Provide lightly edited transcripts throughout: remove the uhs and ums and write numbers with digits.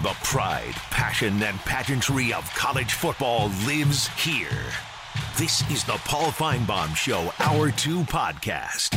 The pride, passion, and pageantry of college football lives here. This is the Paul Feinbaum Show, Hour 2 podcast.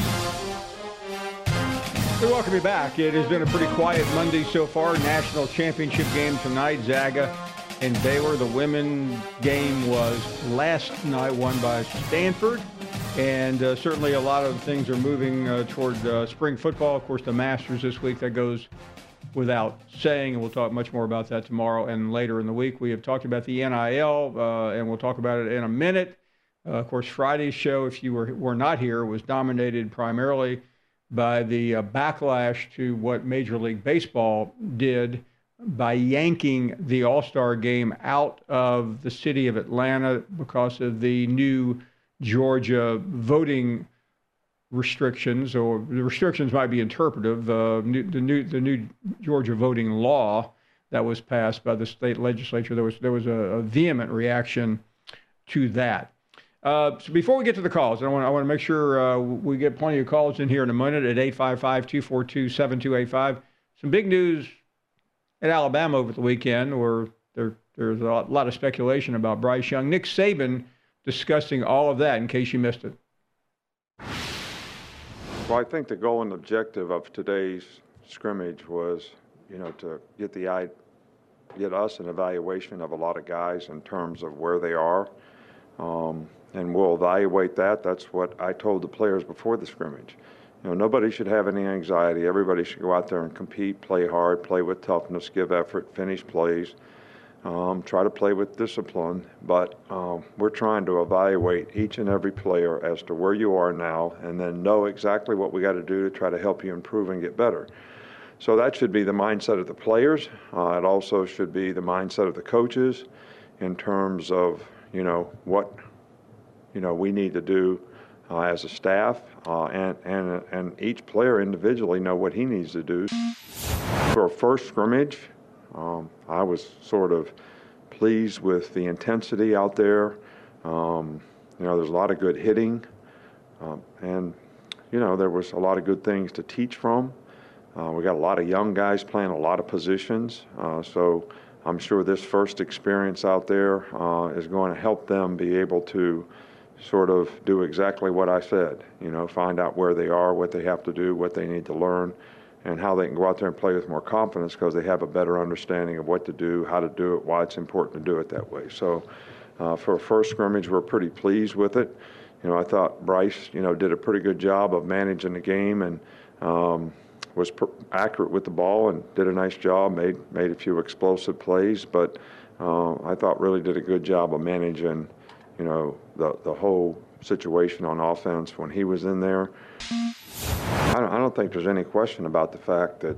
So welcome you back. It has been a pretty quiet Monday so far. National championship game tonight, Zaga and Baylor. The women's game was last night, won by Stanford. And certainly a lot of things are moving toward spring football. Of course, the Masters this week, that goes without saying, and we'll talk much more about that tomorrow and later in the week. We have talked about the NIL, and we'll talk about it in a minute. Of course, Friday's show, if you were not here, was dominated primarily by the backlash to what Major League Baseball did by yanking the All-Star game out of the city of Atlanta because of the new Georgia voting restrictions, or the restrictions might be interpretive. The new Georgia voting law that was passed by the state legislature. There was a vehement reaction to that. So before we get to the calls, I want to make sure we get plenty of calls in here in a minute at 855-242-7285. Some big news at Alabama over the weekend, where there's a lot of speculation about Bryce Young. Nick Saban discussing all of that in case you missed it. Well, I think the goal and objective of today's scrimmage was, to get us an evaluation of a lot of guys in terms of where they are. And we'll evaluate that. That's what I told the players before the scrimmage. Nobody should have any anxiety. Everybody should go out there and compete, play hard, play with toughness, give effort, finish plays, try to play with discipline. But we're trying to evaluate each and every player as to where you are now, and then know exactly what we got to do to try to help you improve and get better. So that should be the mindset of the players. It also should be the mindset of the coaches in terms of, what we need to do as a staff, and each player individually know what he needs to do. For a first scrimmage, I was sort of pleased with the intensity out there. There's a lot of good hitting, and there was a lot of good things to teach from. We got a lot of young guys playing a lot of positions, so I'm sure this first experience out there is going to help them be able to sort of do exactly what I said, find out where they are, what they have to do, what they need to learn, and how they can go out there and play with more confidence because they have a better understanding of what to do, how to do it, why it's important to do it that way. So for a first scrimmage, we're pretty pleased with it. I thought Bryce, did a pretty good job of managing the game and was accurate with the ball and did a nice job, made a few explosive plays, but I thought really did a good job of managing the whole situation on offense when he was in there. I don't think there's any question about the fact that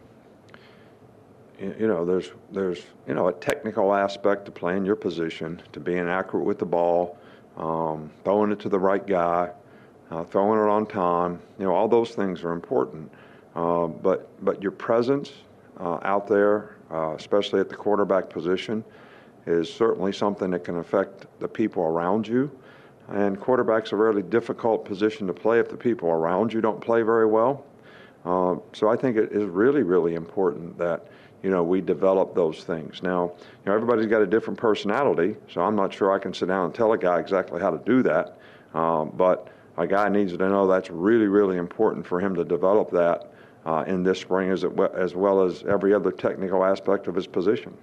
there's a technical aspect to playing your position, to being accurate with the ball, throwing it to the right guy, throwing it on time. All those things are important. But your presence out there, especially at the quarterback position, is certainly something that can affect the people around you. And quarterback's a really difficult position to play if the people around you don't play very well. So I think it is really, really important that, we develop those things. Now, everybody's got a different personality, so I'm not sure I can sit down and tell a guy exactly how to do that. But a guy needs to know that's really, really important for him to develop that in this spring as well as every other technical aspect of his position.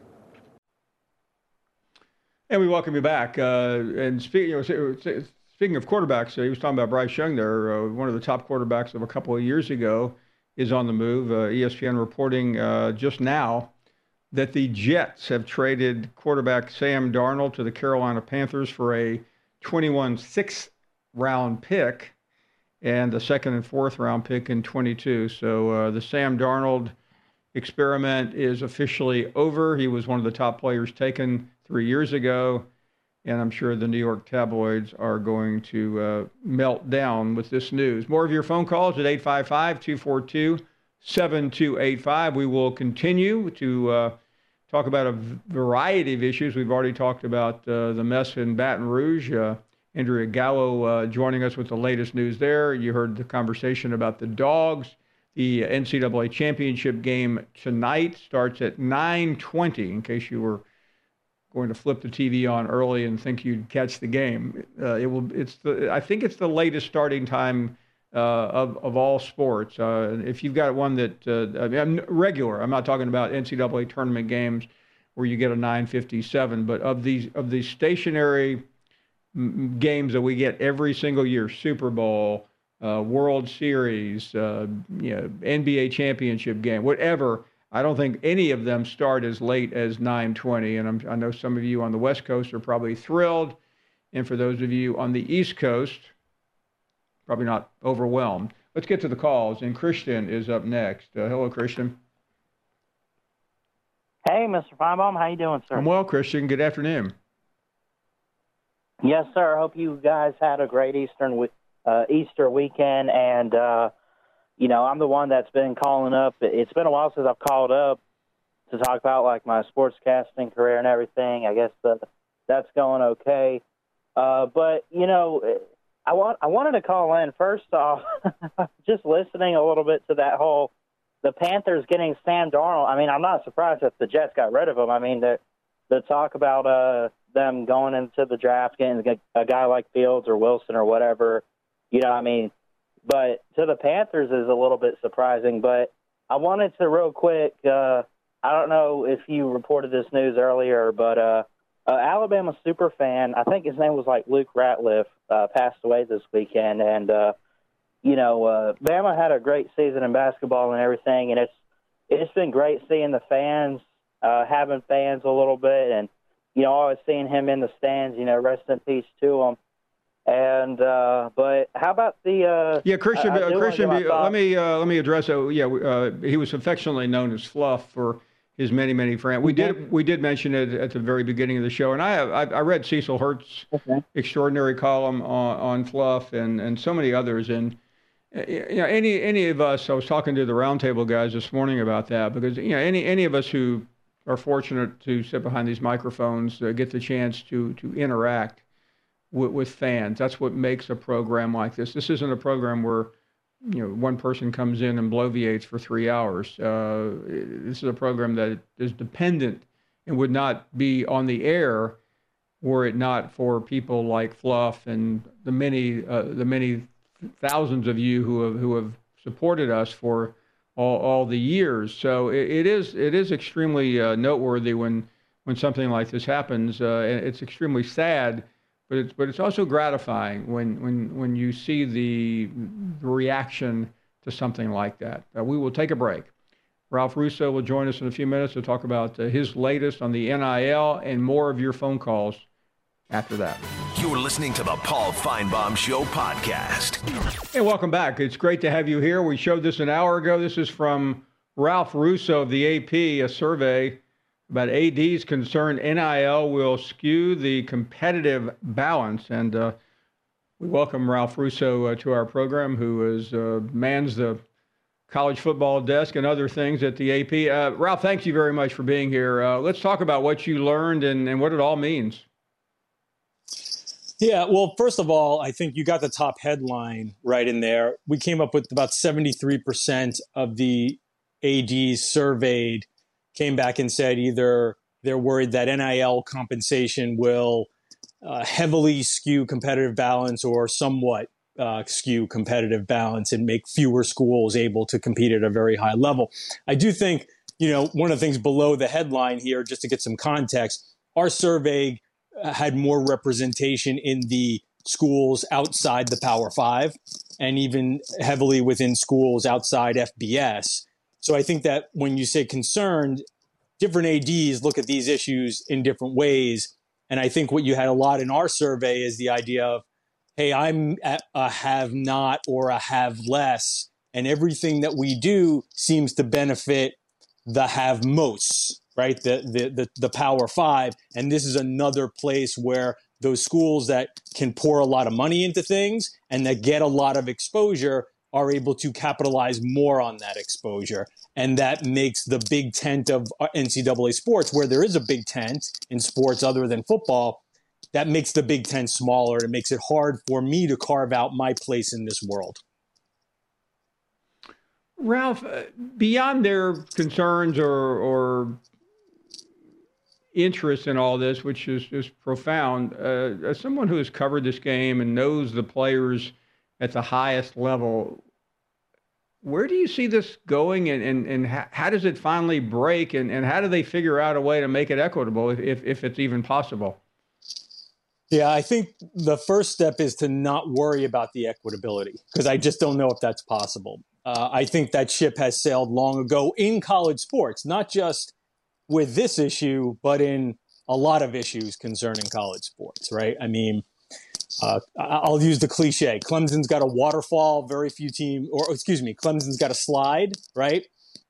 And we welcome you back. And speaking of quarterbacks, he was talking about Bryce Young there. One of the top quarterbacks of a couple of years ago is on the move. ESPN reporting just now that the Jets have traded quarterback Sam Darnold to the Carolina Panthers for a 21 sixth-round pick and a second and fourth round pick in 22. So the Sam Darnold experiment is officially over. He was one of the top players taken 3 years ago, and I'm sure the New York tabloids are going to melt down with this news. More of your phone calls at 855-242-7285. We will continue to talk about a variety of issues. We've already talked about the mess in Baton Rouge. Andrea Gallo joining us with the latest news there. You heard the conversation about the dogs The NCAA championship game tonight starts at 9:20, in case you were going to flip the TV on early and think you'd catch the game. I think it's the latest starting time of all sports. If you've got one that regular, I'm not talking about NCAA tournament games where you get a 9:57, but of these stationary games that we get every single year, Super Bowl, World Series, NBA championship game, whatever. I don't think any of them start as late as 9:20, and I know some of you on the West Coast are probably thrilled, and for those of you on the East Coast, probably not overwhelmed. Let's get to the calls, and Christian is up next. Hello, Christian. Hey, Mr. Feinbaum. How you doing, sir? I'm well, Christian. Good afternoon. Yes, sir. I hope you guys had a great Easter weekend, and I'm the one that's been calling up. It's been a while since I've called up to talk about like my sportscasting career and everything. I guess that's going okay. But I wanted to call in first off, just listening a little bit to that whole the Panthers getting Sam Darnold. I mean, I'm not surprised that the Jets got rid of him. I mean, the talk about them going into the draft, getting a guy like Fields or Wilson or whatever, but to the Panthers is a little bit surprising. But I wanted to real quick, I don't know if you reported this news earlier, but Alabama super fan, I think his name was like Luke Ratliff, passed away this weekend. And, Bama had a great season in basketball and everything. And it's been great seeing the fans, having fans a little bit. And, always seeing him in the stands, rest in peace to him. And but how about the Christian? Let me address it. He was affectionately known as Fluff for his many friends. We did mention it at the very beginning of the show, and I read Cecil Hurt's extraordinary column on Fluff and so many others. And any of us, I was talking to the roundtable guys this morning about that, because any of us who are fortunate to sit behind these microphones get the chance to interact with fans. That's what makes a program like this. This isn't a program where one person comes in and bloviates for 3 hours. This is a program that is dependent and would not be on the air were it not for people like Fluff and the many thousands of you who have supported us for all the years. So it is extremely noteworthy when something like this happens. It's extremely sad. But it's also gratifying when you see the reaction to something like that. We will take a break. Ralph Russo will join us in a few minutes to talk about his latest on the NIL and more of your phone calls after that. You're listening to the Paul Feinbaum Show podcast. Hey, welcome back. It's great to have you here. We showed this an hour ago. This is from Ralph Russo of the AP, a survey about AD's concern NIL will skew the competitive balance. And we welcome Ralph Russo to our program, who mans the college football desk and other things at the AP. Ralph, thank you very much for being here. Let's talk about what you learned and what it all means. Yeah, well, first of all, I think you got the top headline right in there. We came up with about 73% of the ADs surveyed came back and said either they're worried that NIL compensation will heavily skew competitive balance or somewhat skew competitive balance and make fewer schools able to compete at a very high level. I do think, one of the things below the headline here, just to get some context, our survey had more representation in the schools outside the Power Five and even heavily within schools outside FBS. So I think that when you say concerned, different ADs look at these issues in different ways. And I think what you had a lot in our survey is the idea of, hey, I'm a have not or a have less, and everything that we do seems to benefit the have most, right? The Power Five. And this is another place where those schools that can pour a lot of money into things and that get a lot of exposure are able to capitalize more on that exposure. And that makes the big tent of NCAA sports, where there is a big tent in sports other than football, that makes the big tent smaller. It makes it hard for me to carve out my place in this world. Ralph, beyond their concerns or interest in all this, which is just profound, as someone who has covered this game and knows the players at the highest level, where do you see this going, and how does it finally break, and how do they figure out a way to make it equitable if it's even possible? Yeah, I think the first step is to not worry about the equitability, because I just don't know if that's possible. I think that ship has sailed long ago in college sports, not just with this issue, but in a lot of issues concerning college sports, right? I mean, I'll use the cliche. Clemson's got a waterfall, Clemson's got a slide, right?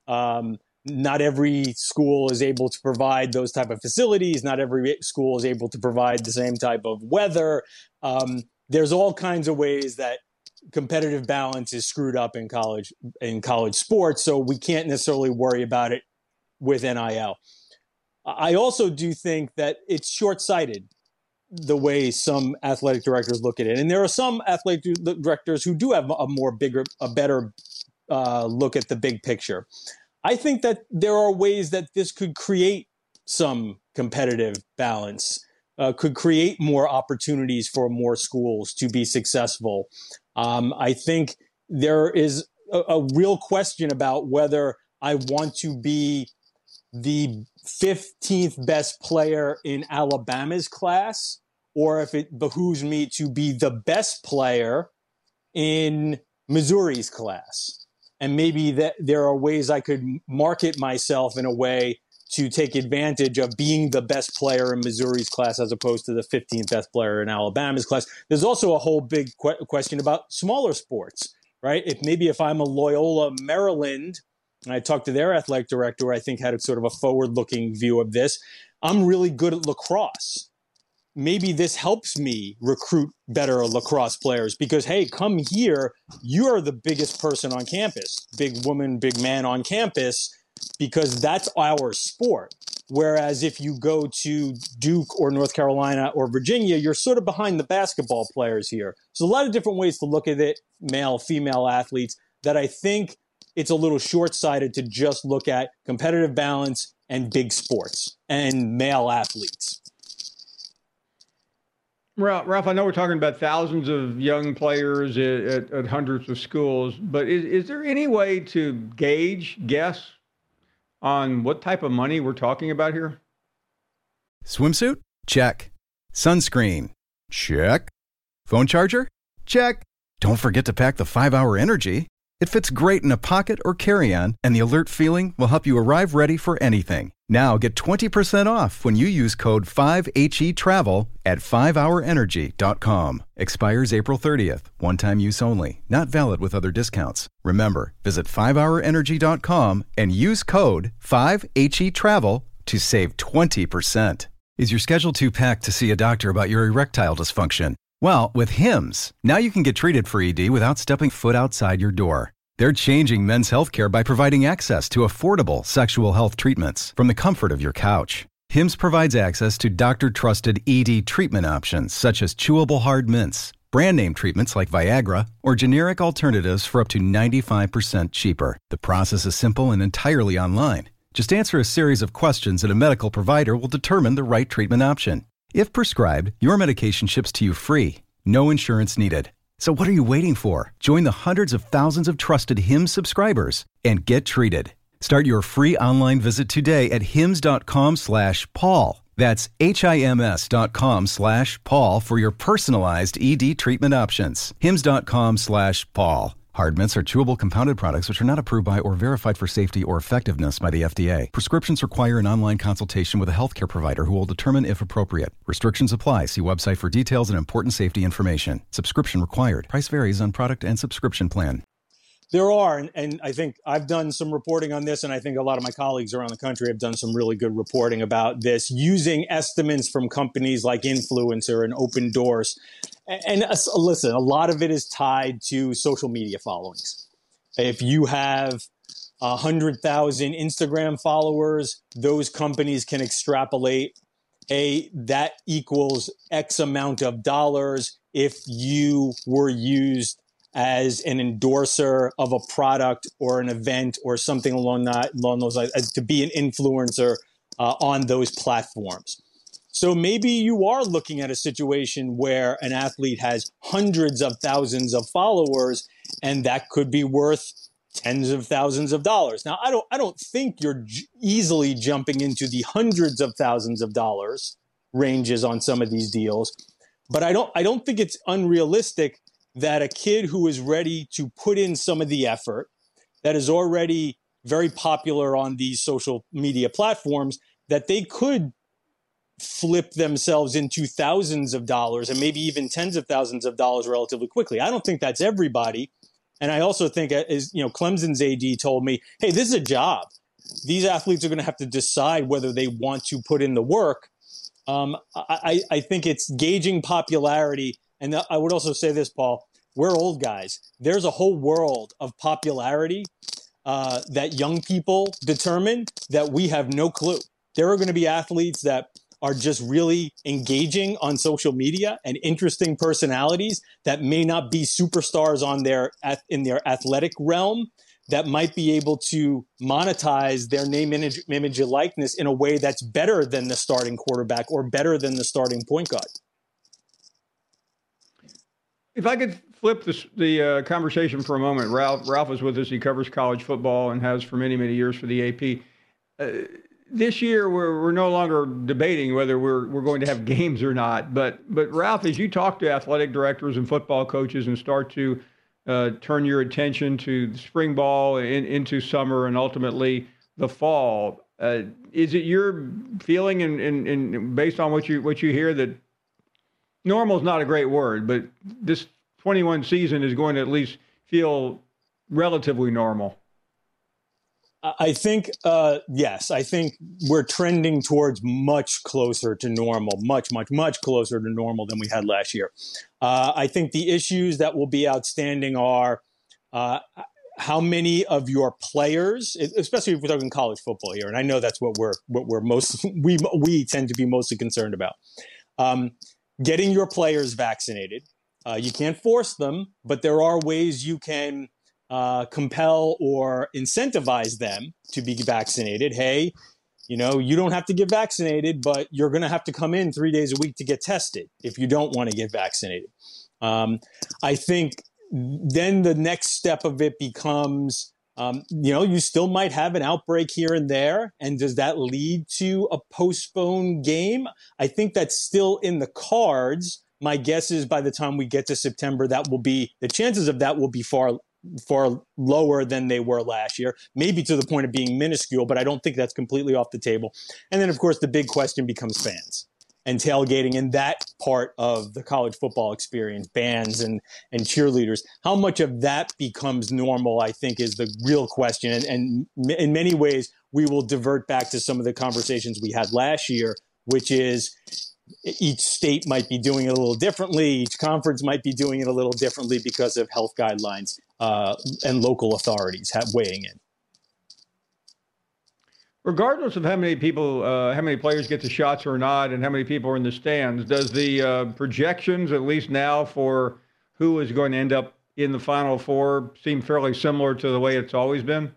Not every school is able to provide those type of facilities. Not every school is able to provide the same type of weather. There's all kinds of ways that competitive balance is screwed up in college sports. So we can't necessarily worry about it with NIL. I also do think that it's short-sighted the way some athletic directors look at it. And there are some athletic directors who do have a better look at the big picture. I think that there are ways that this could create some competitive balance, could create more opportunities for more schools to be successful. I think there is a real question about whether I want to be the 15th best player in Alabama's class, or if it behooves me to be the best player in Missouri's class. And maybe that there are ways I could market myself in a way to take advantage of being the best player in Missouri's class as opposed to the 15th best player in Alabama's class. There's also a whole big question about smaller sports, right? If I'm a Loyola Maryland, and I talked to their athletic director, who I think had a sort of a forward-looking view of this, I'm really good at lacrosse. Maybe this helps me recruit better lacrosse players because, hey, come here, you're the biggest person on campus, big woman, big man on campus, because that's our sport. Whereas if you go to Duke or North Carolina or Virginia, you're sort of behind the basketball players here. So a lot of different ways to look at it, male, female athletes, that I think it's a little short-sighted to just look at competitive balance and big sports and male athletes. Ralph, I know we're talking about thousands of young players at hundreds of schools, but is there any way to guess on what type of money we're talking about here? Swimsuit? Check. Sunscreen? Check. Phone charger? Check. Don't forget to pack the 5-Hour Energy. It fits great in a pocket or carry-on, and the alert feeling will help you arrive ready for anything. Now get 20% off when you use code 5HETRAVEL at 5hourenergy.com. Expires April 30th. One-time use only. Not valid with other discounts. Remember, visit 5hourenergy.com and use code 5HETRAVEL to save 20%. Is your schedule too packed to see a doctor about your erectile dysfunction? Well, with Hims, now you can get treated for ED without stepping foot outside your door. They're changing men's healthcare by providing access to affordable sexual health treatments from the comfort of your couch. Hims provides access to doctor-trusted ED treatment options such as chewable hard mints, brand name treatments like Viagra, or generic alternatives for up to 95% cheaper. The process is simple and entirely online. Just answer a series of questions and a medical provider will determine the right treatment option. If prescribed, your medication ships to you free. No insurance needed. So what are you waiting for? Join the hundreds of thousands of trusted Hims subscribers and get treated. Start your free online visit today at hims.com/Paul. That's HIMS.com/Paul for your personalized ED treatment options. hims.com/Paul. Hard mints are chewable compounded products which are not approved by or verified for safety or effectiveness by the FDA. Prescriptions require an online consultation with a healthcare provider who will determine if appropriate. Restrictions apply. See website for details and important safety information. Subscription required. Price varies on product and subscription plan. There are, and I think I've done some reporting on this, and I think a lot of my colleagues around the country have done some really good reporting about this, using estimates from companies like Influencer and Open Doors. And listen, a lot of it is tied to social media followings. If you have 100,000 Instagram followers, those companies can extrapolate, that equals X amount of dollars if you were used as an endorser of a product or an event or something along those lines, to be an influencer on those platforms. So maybe you are looking at a situation where an athlete has hundreds of thousands of followers, and that could be worth tens of thousands of dollars. Now, I don't think you're easily jumping into the hundreds of thousands of dollars ranges on some of these deals, but I don't think it's unrealistic that a kid who is ready to put in some of the effort, that is already very popular on these social media platforms, that they could flip themselves into thousands of dollars and maybe even tens of thousands of dollars relatively quickly. I don't think that's everybody. And I also think, as Clemson's AD told me, hey, this is a job. These athletes are going to have to decide whether they want to put in the work. I think it's gauging popularity. And I would also say this, Paul, we're old guys. There's a whole world of popularity that young people determine that we have no clue. There are going to be athletes that are just really engaging on social media and interesting personalities that may not be superstars in their athletic realm, that might be able to monetize their name, image, and likeness in a way that's better than the starting quarterback or better than the starting point guard. If I could flip the conversation for a moment. Ralph is with us. He covers college football and has for many, many years for the AP. This year, we're no longer debating whether we're going to have games or not. But Ralph, as you talk to athletic directors and football coaches and start to turn your attention to spring ball into summer and ultimately the fall, is it your feeling and based on what you hear that normal is not a great word, but this 21 season is going to at least feel relatively normal? I think, yes, I think we're trending towards much closer to normal, much closer to normal than we had last year. I think the issues that will be outstanding are how many of your players, especially if we're talking college football here, and I know that's what we tend to be mostly concerned about, getting your players vaccinated. You can't force them, but there are ways you can compel or incentivize them to be vaccinated. Hey, you don't have to get vaccinated, but you're going to have to come in 3 days a week to get tested if you don't want to get vaccinated. I think then the next step of it becomes, you still might have an outbreak here and there. And does that lead to a postponed game? I think that's still in the cards. My guess is by the time we get to September, the chances of that will be far lower than they were last year, maybe to the point of being minuscule, but I don't think that's completely off the table. And then, of course, the big question becomes fans and tailgating in that part of the college football experience, bands and cheerleaders. How much of that becomes normal, I think, is the real question. And in many ways, we will divert back to some of the conversations we had last year, which is each state might be doing it a little differently. Each conference might be doing it a little differently because of health guidelines and local authorities weighing in. Regardless of how many players get the shots or not, and how many people are in the stands, does the projections, at least now, for who is going to end up in the Final Four seem fairly similar to the way it's always been?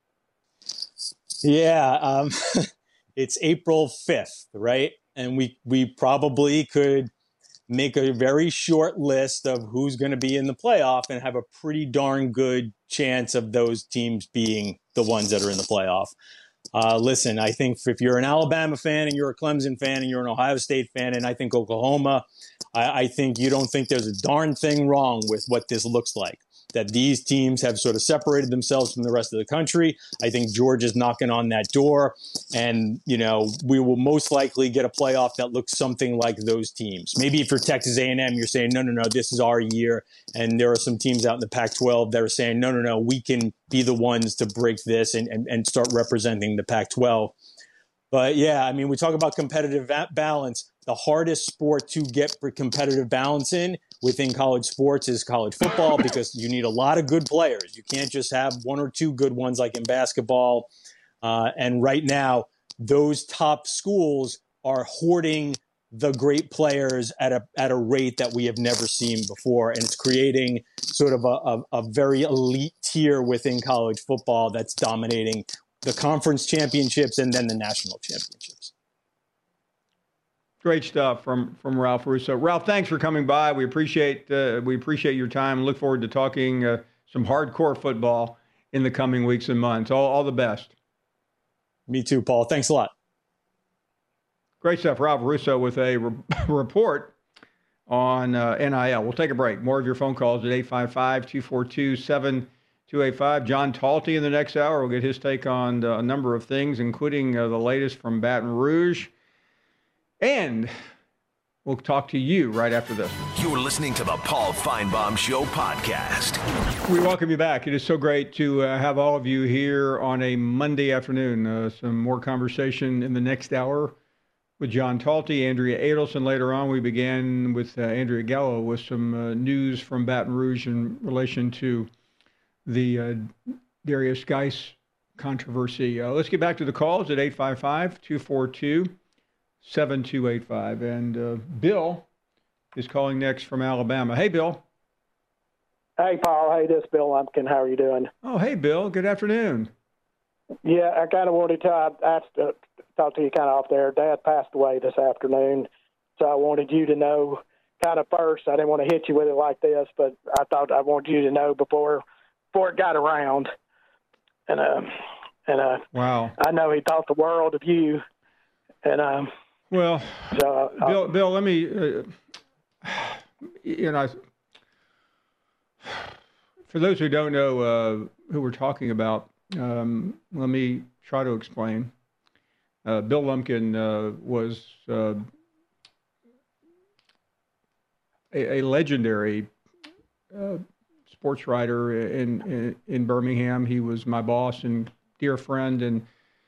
Yeah, it's April 5th, right? And we probably could make a very short list of who's going to be in the playoff and have a pretty darn good chance of those teams being the ones that are in the playoff. Listen, I think if you're an Alabama fan and you're a Clemson fan and you're an Ohio State fan and I think Oklahoma, I think you don't think there's a darn thing wrong with what this looks like, that these teams have sort of separated themselves from the rest of the country. I think Georgia's knocking on that door. And, we will most likely get a playoff that looks something like those teams. Maybe if you're Texas A&M, you're saying, no, this is our year. And there are some teams out in the Pac-12 that are saying, no, we can be the ones to break this and start representing the Pac-12. But yeah, we talk about competitive balance. The hardest sport to get competitive balance in within college sports is college football, because you need a lot of good players. You can't just have one or two good ones like in basketball. And right now, those top schools are hoarding the great players at a rate that we have never seen before. And it's creating sort of a very elite tier within college football that's dominating the conference championships and then the national championships. Great stuff from Ralph Russo. Ralph, thanks for coming by. We appreciate your time. Look forward to talking some hardcore football in the coming weeks and months. All the best. Me too, Paul. Thanks a lot. Great stuff. Ralph Russo with a report on NIL. We'll take a break. More of your phone calls at 855-242-7285. John Talty in the next hour. We'll get his take on a number of things, including the latest from Baton Rouge. And we'll talk to you right after this. You're listening to the Paul Feinbaum Show podcast. We welcome you back. It is so great to have all of you here on a Monday afternoon. Some more conversation in the next hour with John Talty, Andrea Adelson. Later on, we began with Andrea Gallo with some news from Baton Rouge in relation to the Darius Geis controversy. Let's get back to the calls at 855-242-7285. And Bill is calling next from Alabama. Hey, Bill. Hey, Paul. Hey, this is Bill Lumpkin. How are you doing? Oh, hey, Bill. Good afternoon. Yeah, I kind of wanted to talk to you kind of off there. Dad passed away this afternoon, so I wanted you to know kind of first. I didn't want to hit you with it like this, but I thought I wanted you to know before it got around. And wow. I know he thought the world of you. And well, so, Bill, let me, for those who don't know who we're talking about, let me try to explain. Bill Lumpkin was a legendary sports writer in Birmingham. He was my boss and dear friend. And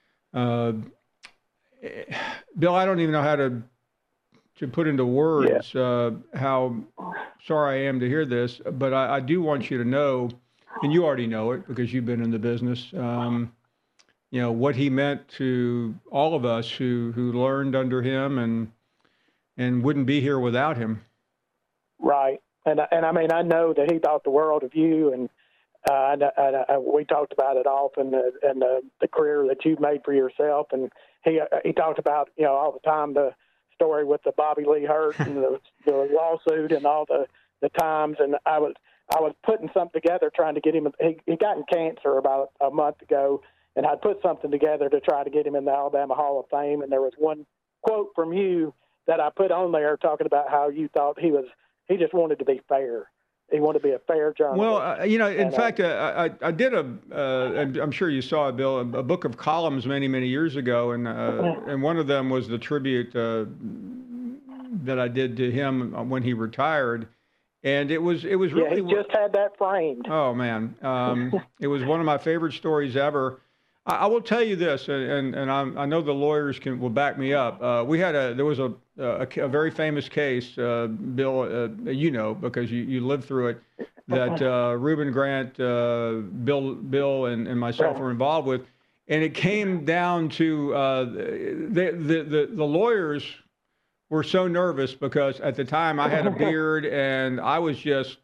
Bill, I don't even know how to put into words how sorry I am to hear this, but I do want you to know, and you already know it because you've been in the business, what he meant to all of us who learned under him and wouldn't be here without him. Right. And I mean, I know that he thought the world of you, and we talked about it often, and the career that you've made for yourself. And he talked about, all the time, the story with the Bobby Lee Hurt and the lawsuit and all the times. And I was putting something together, trying to get him. He got cancer about a month ago, and I'd put something together to try to get him in the Alabama Hall of Fame. And there was one quote from you that I put on there talking about how you thought he just wanted to be fair. He wanted to be a fair journalist. Well, in fact, I did I'm sure you saw it, Bill, a book of columns many, many years ago. And one of them was the tribute that I did to him when he retired. And it was really. Yeah, he just had that framed. Oh, man. It was one of my favorite stories ever. I will tell you this, and I know the lawyers will back me up. There was a very famous case, Bill, because you lived through it, that Reuben Grant, Bill, and myself were involved with, and it came down to the lawyers were so nervous because at the time I had a beard and I was just.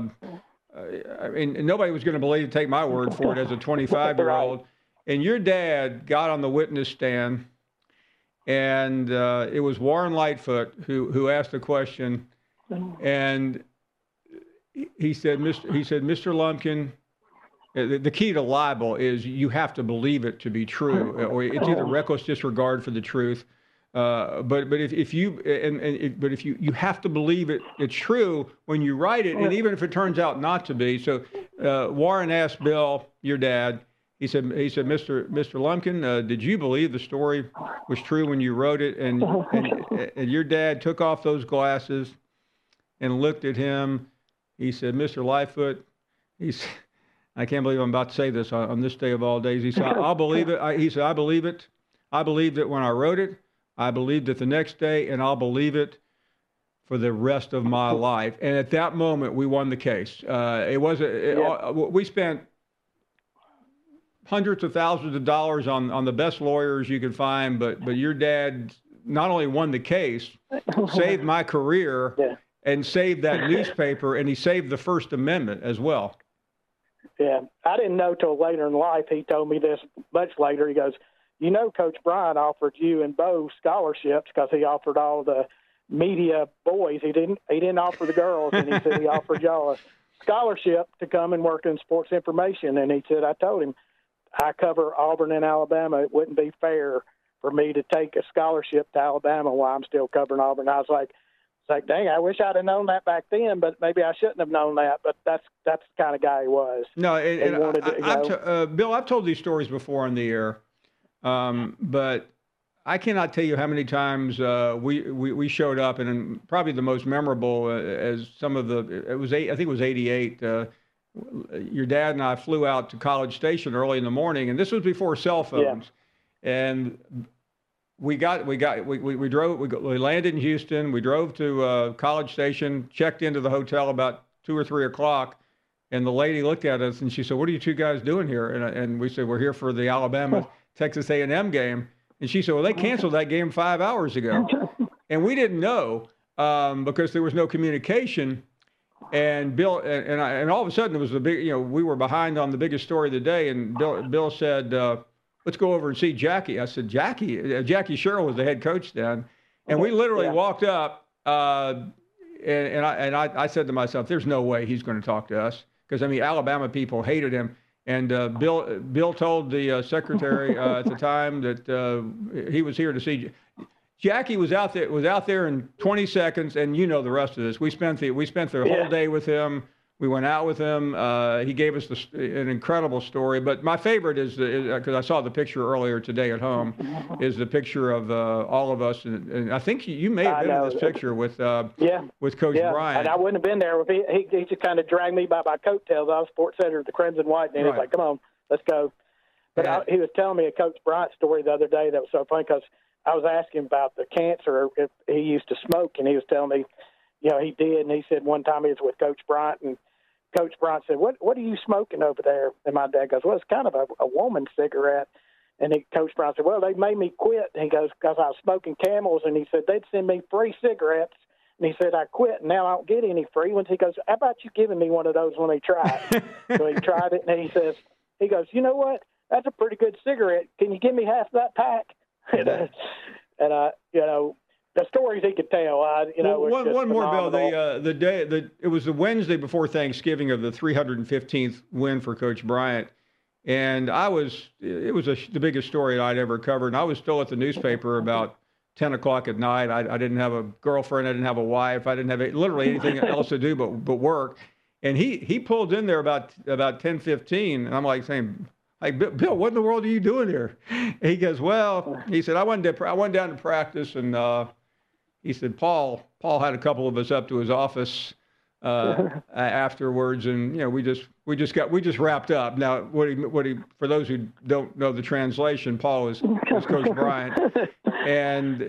Nobody was going to take my word for it as a 25-year-old. And your dad got on the witness stand, and it was Warren Lightfoot who asked the question, and he said, Mr. Lumpkin, the key to libel is you have to believe it to be true, or it's either reckless disregard for the truth. But if you have to believe it's true when you write it, and even if it turns out not to be. So Warren asked Bill, your dad. He said, Mr. Lumpkin, did you believe the story was true when you wrote it? And your dad took off those glasses and looked at him. He said, Mr. Lightfoot, I can't believe I'm about to say this on this day of all days. He said, I'll believe it. He said, I believe it. I believed it when I wrote it. I believed it the next day, and I'll believe it for the rest of my life. And at that moment, we won the case. We spent hundreds of thousands of dollars on the best lawyers you could find, but your dad not only won the case, saved my career, and saved that newspaper, and he saved the First Amendment as well. Yeah, I didn't know till later in life. He told me this much later. He goes, you know, Coach Bryant offered you and Bo scholarships because he offered all the media boys. He didn't offer the girls, and he said he offered y'all a scholarship to come and work in sports information. And he said, I told him, I cover Auburn and Alabama. It wouldn't be fair for me to take a scholarship to Alabama while I'm still covering Auburn. I was like, dang, I wish I'd have known that back then, but maybe I shouldn't have known that. But that's the kind of guy he was. No, Bill, I've told these stories before on the air, but I cannot tell you how many times we showed up, and probably the most memorable as some of I think it was 88. Your dad and I flew out to College Station early in the morning, and this was before cell phones, and we landed in Houston. We drove to College Station, checked into the hotel about 2 or 3 o'clock, and the lady looked at us and she said, "What are you two guys doing here?" And we said, "We're here for the Alabama Texas A&M game." And she said, "Well, they canceled that game 5 hours ago," and we didn't know because there was no communication. And Bill and all of a sudden it was we were behind on the biggest story of the day, and Bill said, "Let's go over and see Jackie." I said, "Jackie?" Jackie Sherrill was the head coach then. And we literally walked up, and I said to myself, there's no way he's going to talk to us. Because, Alabama people hated him. And Bill told the secretary at the time that he was here to see Jackie was out there in 20 seconds, and you know the rest of this. We spent the whole day with him. We went out with him. He gave us an incredible story. But my favorite is because I saw the picture earlier today at home, is the picture of all of us. And I think you may have been in this picture with Coach Bryant. And I wouldn't have been there. He just kind of dragged me by my coattails. I was sports editor at the Crimson White, and he was like, "Come on, let's go." But he was telling me a Coach Bryant story the other day that was so funny because I was asking about the cancer. If he used to smoke, and he was telling me, he did. And he said one time he was with Coach Bryant, and Coach Bryant said, what are you smoking over there? And my dad goes, well, it's kind of a woman's cigarette. And Coach Bryant said, well, they made me quit. And he goes, because I was smoking Camels. And he said, they'd send me free cigarettes. And he said, I quit, and now I don't get any free ones. He goes, how about you giving me one of those when they try it? So he tried it, and he goes, you know what? That's a pretty good cigarette. Can you give me half that pack? And the stories he could tell, one more, Bill. The day it was the Wednesday before Thanksgiving of the 315th win for Coach Bryant, and it was the biggest story I'd ever covered. And I was still at the newspaper about 10 o'clock at night. I didn't have a girlfriend. I didn't have a wife. I didn't have literally anything else to do but work. And he pulled in there about 10:15, and I'm like saying, "Hey, Bill, what in the world are you doing here?" And he goes, "Well," he said, I went down to practice, and he said, Paul had a couple of us up to his office afterwards, and we just wrapped up. Now, what he for those who don't know the translation, Paul is Coach Bryant, and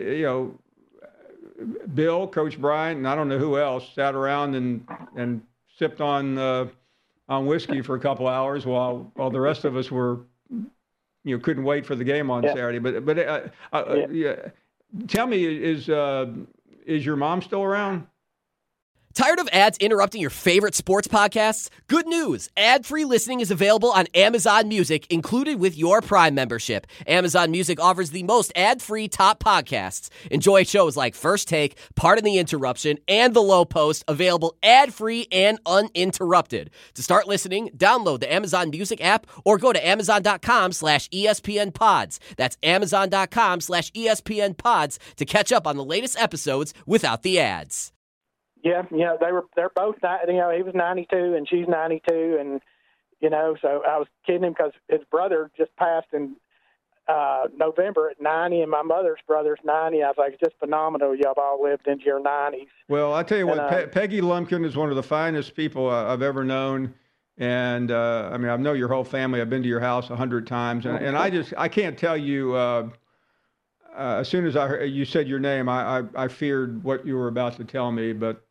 Bill, Coach Bryant, and I don't know who else sat around and sipped on whiskey for a couple hours while the rest of us were couldn't wait for the game on Saturday. But tell me, is your mom still around? Tired of ads interrupting your favorite sports podcasts? Good news! Ad-free listening is available on Amazon Music, included with your Prime membership. Amazon Music offers the most ad-free top podcasts. Enjoy shows like First Take, Pardon the Interruption, and The Low Post, available ad-free and uninterrupted. To start listening, download the Amazon Music app or go to amazon.com/ESPN Pods. That's amazon.com/ESPN Pods to catch up on the latest episodes without the ads. Yeah, they're both, he was 92 and she's 92, and, so I was kidding him because his brother just passed in November at 90, and my mother's brother's 90. I was like, it's just phenomenal. Y'all all lived into your 90s. Well, I tell you what, Peggy Lumpkin is one of the finest people I've ever known. And, I know your whole family. I've been to your house 100 times. And I can't tell you, as soon as I heard you said your name, I feared what you were about to tell me. But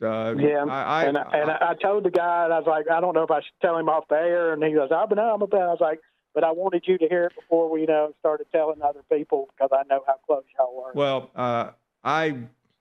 I told the guy, and I was like, I don't know if I should tell him off the air. And he goes, I'm about. I was like, but I wanted you to hear it before we started telling other people because I know how close y'all were. Well, I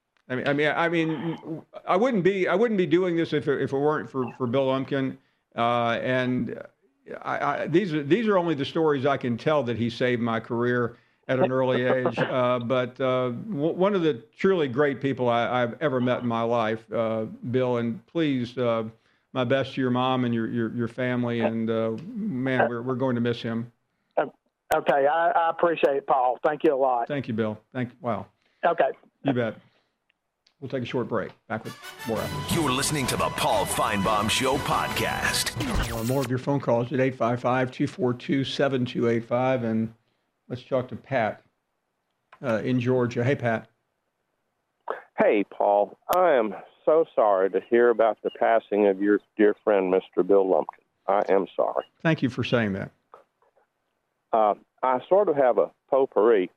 wouldn't be doing this if it weren't for Bill Lumpkin, and these are only the stories I can tell that he saved my career at an early age. But one of the truly great people I've ever met in my life, Bill. And please, my best to your mom and your family. And man, we're going to miss him. Okay, I appreciate it, Paul. Thank you a lot. Thank you, Bill. Wow. Okay. You bet. We'll take a short break. Back with more after. You're listening to the Paul Feinbaum Show podcast. More of your phone calls at 855-242-7285. And let's talk to Pat in Georgia. Hey, Pat. Hey, Paul. I am so sorry to hear about the passing of your dear friend, Mr. Bill Lumpkin. I am sorry. Thank you for saying that. I sort of have a potpourri.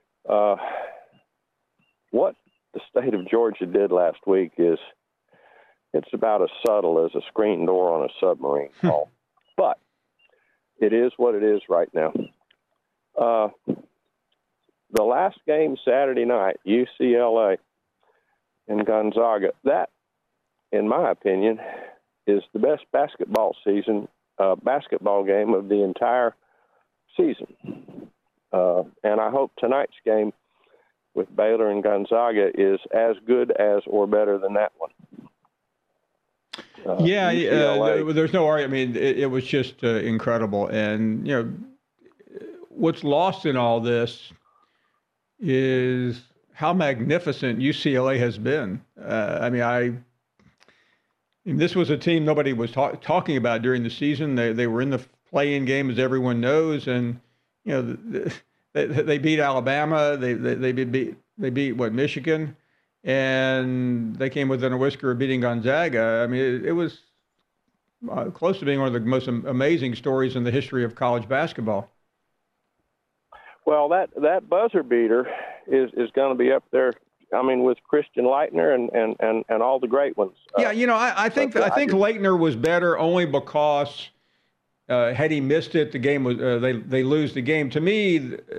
What the state of Georgia did last week it's about as subtle as a screen door on a submarine, Paul. But it is what it is right now. The last game Saturday night, UCLA and Gonzaga, that, in my opinion, is the best basketball game of the entire season. And I hope tonight's game with Baylor and Gonzaga is as good as or better than that one. There's no argument. I mean, it was just incredible. And, what's lost in all this is how magnificent UCLA has been. This was a team nobody was talking about during the season. They were in the play-in game, as everyone knows, and they beat Alabama. They beat Michigan, and they came within a whisker of beating Gonzaga. I mean, it was close to being one of the most amazing stories in the history of college basketball. Well, that buzzer beater is going to be up there. I mean, with Christian Laettner and all the great ones. I think Laettner was better only because had he missed it, the game was they lose the game. To me,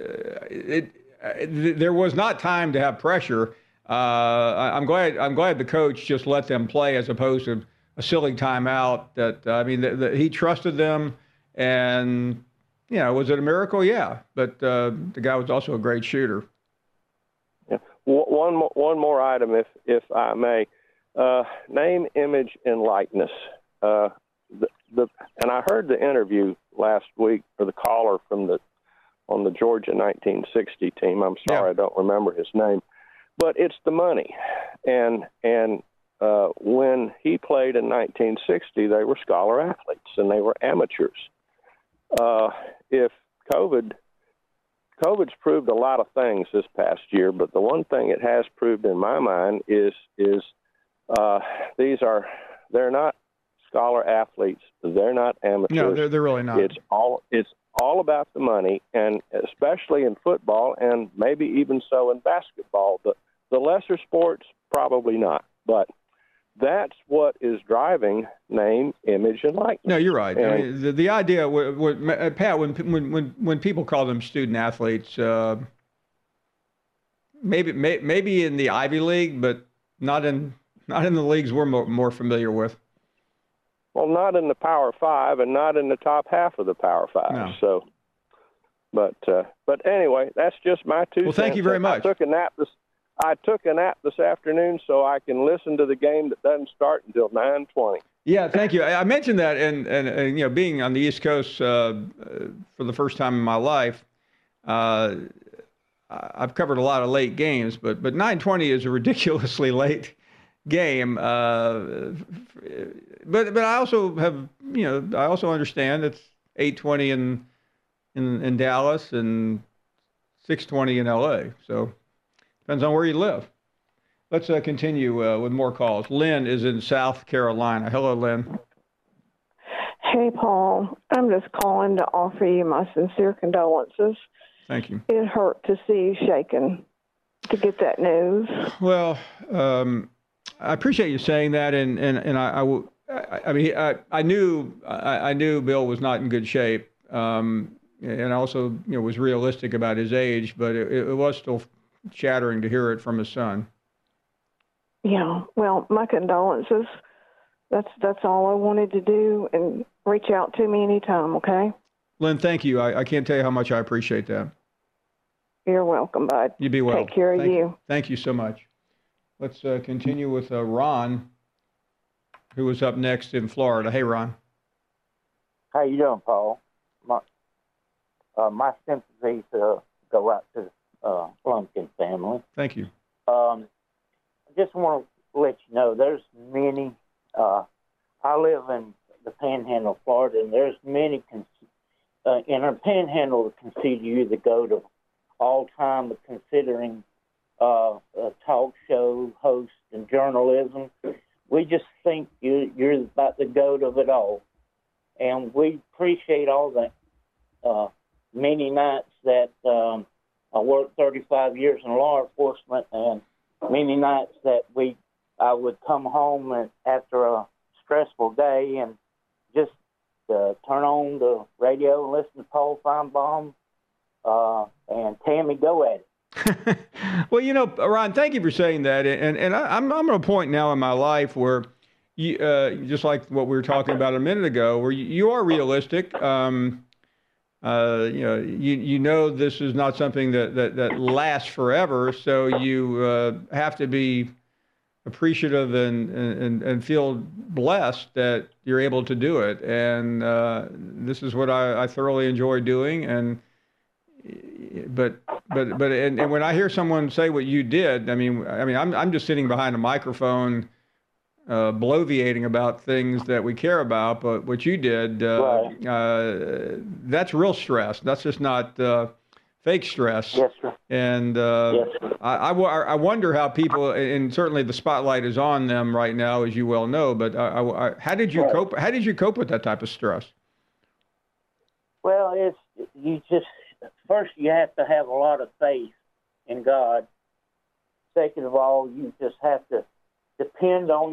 there was not time to have pressure. I'm glad the coach just let them play as opposed to a silly timeout. He trusted them, and was it a miracle? Yeah, but the guy was also a great shooter. Yeah. One more item, if I may. Name, image, and likeness. And I heard the interview last week for the caller on the Georgia 1960 team. I'm sorry, I don't remember his name, but it's the money. And when he played in 1960, they were scholar athletes and they were amateurs. If COVID's proved a lot of things this past year, but the one thing it has proved in my mind is they're not scholar athletes. They're not amateurs. No, they're really not. It's all about the money, and especially in football, and maybe even so in basketball. The lesser sports, probably not, but that's what is driving name, image, and likeness. No, you're right. The idea, Pat, when people call them student athletes, maybe in the Ivy League, but not in the leagues we're more familiar with. Well, not in the Power Five, and not in the top half of the Power Five. No. So, but anyway, that's just my 2 cents. Well, thank you very much. I took a nap this afternoon so I can listen to the game that doesn't start until 9:20. Yeah, thank you. I mentioned that, and being on the East Coast for the first time in my life, I've covered a lot of late games, but 9:20 is a ridiculously late game. But I also have, I also understand it's 8:20 in Dallas and 6:20 in LA. So depends on where you live. Let's continue with more calls. Lynn is in South Carolina. Hello, Lynn. Hey, Paul. I'm just calling to offer you my sincere condolences. Thank you. It hurt to see you shaken to get that news. Well, I appreciate you saying that, and I knew Bill was not in good shape. and also was realistic about his age, but it was still shattering to hear it from his son. Yeah, well, my condolences. That's all I wanted to do, and reach out to me anytime, okay? Lynn, thank you. I can't tell you how much I appreciate that. You're welcome, bud. You be well. Take care of you. Thank you so much. Let's continue with Ron, who was up next in Florida. Hey, Ron. How you doing, Paul? My sympathies go out to the Lumpkin family. Thank you. I just want to let you know there's many. I live in the Panhandle of Florida, and there's many in our Panhandle that consider you the GOAT of all time, but considering a talk show host and journalism, we just think you're about the GOAT of it all. And we appreciate all the many nights that I worked 35 years in law enforcement, and many nights that I would come home and after a stressful day and just turn on the radio and listen to Paul Feinbaum and Tammy go at it. Well, Ron, thank you for saying that. And I'm at a point now in my life where you, just like what we were talking about a minute ago, where you are realistic. You know this is not something that lasts forever, so you have to be appreciative and feel blessed that you're able to do it. And this is what I thoroughly enjoy doing. But when I hear someone say what you did, I'm just sitting behind a microphone, bloviating about things that we care about. But what you did, that's real stress. That's just not fake stress. Yes, sir. And yes, sir. I wonder how people, and certainly the spotlight is on them right now, as you well know. But how did you cope? How did you cope with that type of stress? Well, first you have to have a lot of faith in God. Second of all, you just have to depend on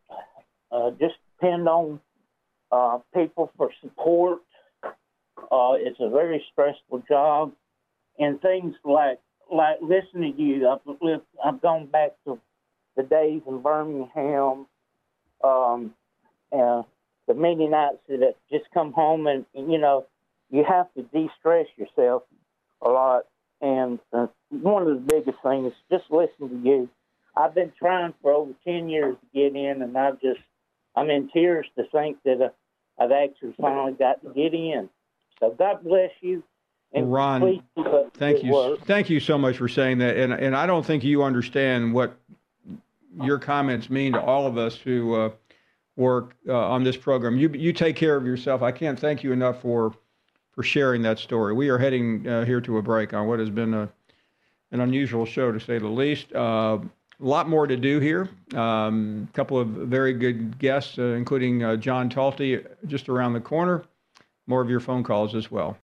people for support. It's a very stressful job, and things like listening to you. I've gone back to the days in Birmingham, and the many nights that just come home and you have to de-stress yourself a lot. And one of the biggest things is just listen to you. I've been trying for over 10 years to get in, and I'm in tears to think that I've actually finally got to get in. So God bless you. And Ron, thank you. Thank you so much for saying that. And I don't think you understand what your comments mean to all of us who work on this program. You take care of yourself. I can't thank you enough for sharing that story. We are heading here to a break on what has been an unusual show, to say the least. A lot more to do here. A couple of very good guests, including John Talty, just around the corner. More of your phone calls as well.